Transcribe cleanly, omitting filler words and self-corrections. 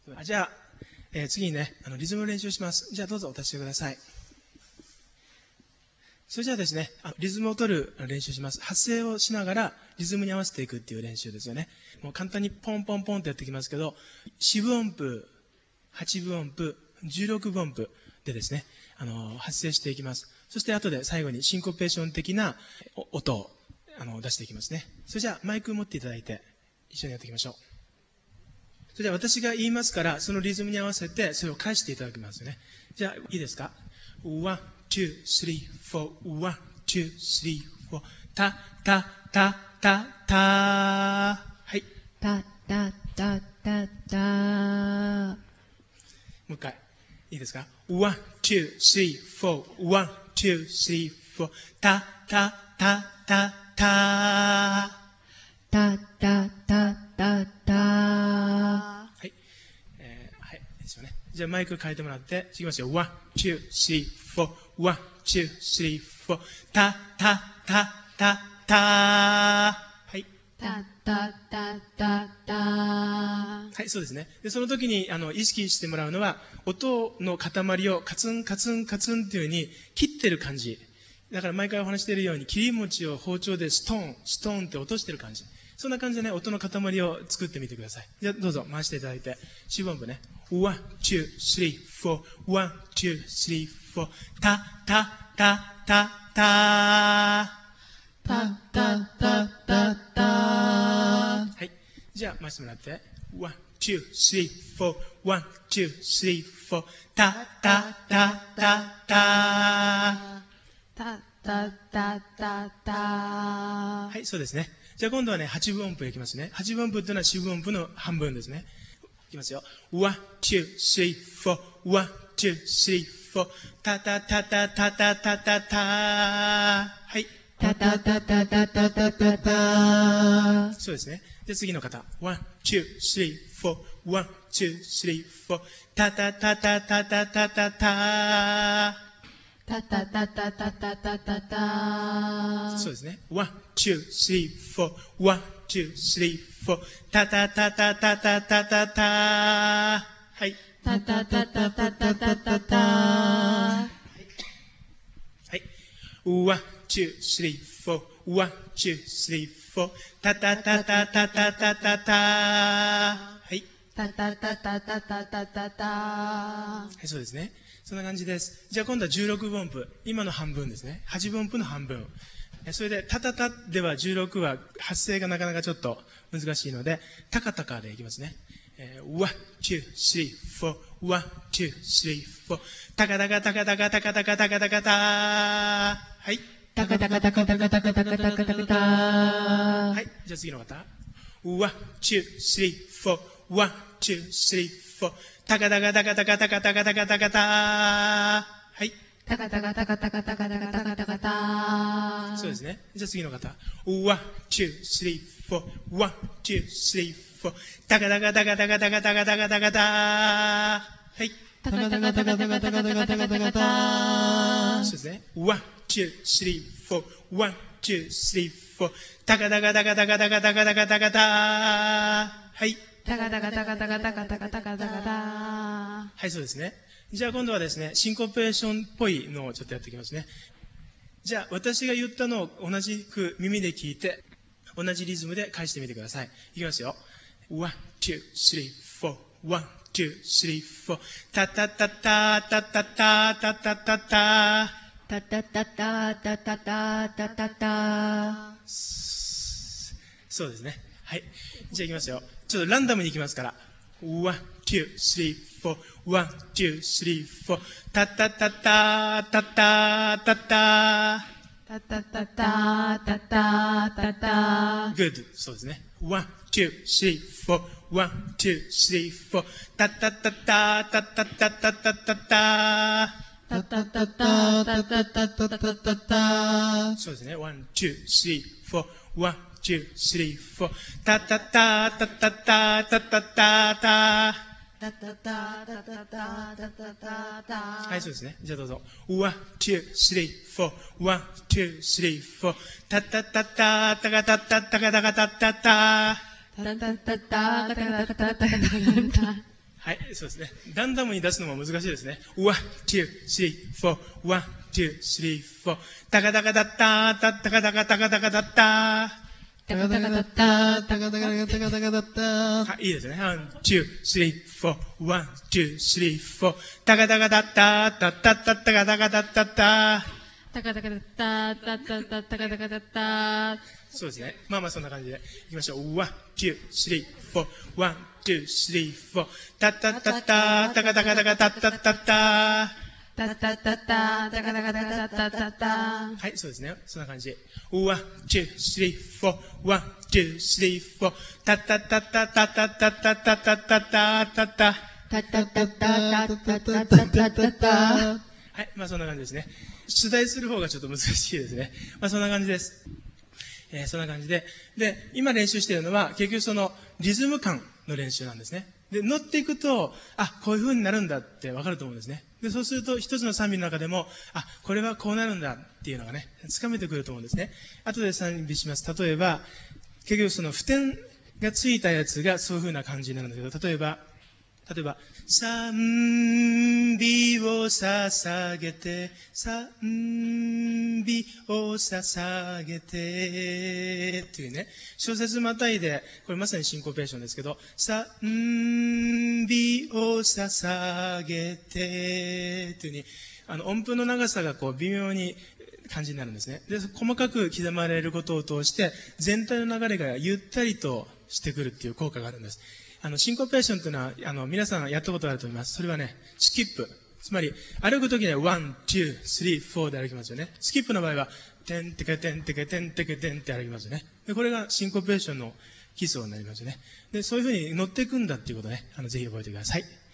じゃあ、次にね、リズム練習します。じゃあどうぞお立ちください。それじゃあですね、リズムを取る練習します。発声をしながらリズムに合わせていくっていう練習ですよね。もう簡単にポンポンポンってやっていきますけど、四分音符、八分音符、16分音符でですね、発声していきます。そして後で最後にシンコペーション的な音を出していきますね。それじゃあマイクを持っていただいて一緒にやっていきましょう。それじゃあ私が言いますから、そのリズムに合わせてそれを返していただきますね。じゃあいいですか？ 1, 2, 3, 4 1, 2, 3, 4たたたたた。はい。 たたたたた。 もう一回。いいですか？ 1, 2, 3, 4 1, 2, 3, 4たたたたた。 たたたたた。 はい。はい。ですよね。じゃあマイク変えてもらって、いきますよ。1, 2, 3, 4 1, 2, 3, 4たたたたた。はい。 たたたたた。 はい、そうですね。で、その時に意識してもらうのは、音の塊をカツンカツンカツンっていう風に切ってる感じ。だから毎回お話しているように、切り餅を包丁でストーン、ストーンって落としてる感じ。そんな感じでね、音の塊を作ってみてください。じゃあどうぞ回していただいて、四分音符ね。1, 2, 3, 4 1, 2, 3, 4たたたたた。 たたたたた。 はい。じゃあ回してもらって。1, 2, 3, 4 1, 2, 3, 4たたたたた。 たたたたた。 はい、そうですね。じゃあ今度はね、八分音符いきますね。八分音符というのは四分音符の半分ですね。いきますよ。1, 2, 3, 4 1, 2, 3, 4たたたたたたたたた。はい。 たたたたたたたたた。 そうですね。じゃあ次の方。1, 2, 3, 4 1, 2, 3, 4たたたたたたたたた。 たたたたたたたたた。 そうですね。1, 2, 3, 4 1, 2, 3, 4たたたたたたたたた。はい。 たたたたたたたたた。 はい。1, 2, 3, 4 1, 2, 3, 4たたたたたたたたた。はい。 たたたたたたたたた。 はい、そうですね。そんな感じです。じゃあ今度は16分音符。今の半分ですね。8分音符の半分。それで、タタタでは16は発声がなかなかちょっと難しいので、タカタカでいきますね。1, 2, 3, 4 1, 2, 3, 4タカタカタカタカタカタカタカタカタ。はい。 たかたかたかたかたかたかたかたかた。 はい。じゃあ次の方。1, 2, 3, 4 1, 2, 3, 4タカタカタカタカタカタカタカタカタ。はい。 たかたかたかたかたかたかたかたかた。 そうですね。じゃあ次の方。1, 2, 3, 4 1, 2, 3, 4タカタカタカタカタカタカタカタカタ。はい。 たかたかたかたかたかたかたかたかた。 そうですね。1, 2, 3, 4 1, 2, 3, 4タカタカタカタカタカタカタカタカタ。はい。 たかたかたかたかたかたかたかたかた。 はい、そうですね。じゃあ今度はですね、シンコペーションっぽいのをちょっとやっていきますね。じゃあ私が言ったのを同じく耳で聞いて、同じリズムで返してみてください。いきますよ。1, 2, 3, 4 1, 2, 3, 4タタタタタタタタタタタ。 たたたたたたたたたた。 そうですね。はい。じゃあいきますよ。ちょっとランダムにいきますから。1, 2, 3, 4 1, 2, 3, 4タタタタタタタタ。 たたたたたたたた。 Good. そうですね。1, 2, 3, 4 1, 2, 3, 4タタタタタタタタタタタ。 たたたたたたたたたたた。 そうですね。1, 2, 3, 4 1, 2, 3, 4タタタタタタタタタタ。 たたたたたたたたた。 はい、そうですね。じゃあどうぞ。1, 2, 3, 4 1, 2, 3, 4タタタタタカタタタカタカタタタ。 たたたたたたたたたたた。 はい、そうですね。ランダムに出すのも難しいですね。1、2、3、4、1、2、3、4。タカタカタッター、タッタカタカタカタカタッター。 タカタカタッター、タカタカタカタカタッター。 はい、いいですね。1、2、3、4、1、2、3、4。タカタカタッター、タッタッタッタカタカタッタッター。 タカタカタッター、タッタッタッタカタカタッター。 そうですね。まあまあそんな感じでいきましょう。1、2、3、4。1、2、3、4。タッタッタッター、タカタカタカタッタッタッター。 タッタッタッター、タカタカタカタッタッタッター。 はい、そうですね。そんな感じ。1、2、3、4。1、2、3、4。タッタッタッタッタッタッタッタッタッタッタッタッタッタ。 タッタッタッタッタッタッタッタッタッタ。 はい、まあそんな感じですね。出題する方がちょっと難しいですね。まあそんな感じです。そんな感じで。で、今練習しているのは、結局そのリズム感の練習なんですね。で、乗っていくと、あ、こういう風になるんだってわかると思うんですね。で、そうすると、一つの賛美の中でも、あ、これはこうなるんだっていうのがね、つかめてくると思うんですね。後で賛美します。例えば、結局その符点がついたやつがそういう風な感じになるんだけど、例えば、賛美を捧げて、賛美を捧げて、っていうね、小節またいで、これまさにシンコペーションですけど、賛美を捧げて、っていうに、音符の長さがこう微妙に感じになるんですね。で、細かく刻まれることを通して、全体の流れがゆったりとしてくるっていう効果があるんです。シンコペーションというのは、皆さんやったことあると思います。それはね、スキップ。つまり、歩くときには、1、2、3、4で歩きますよね。スキップの場合は、てんてけてんてけてんてけてんって歩きますよね。で、これがシンコペーションの基礎になりますよね。で、そういうふうに乗っていくんだっていうことね、ぜひ覚えてください。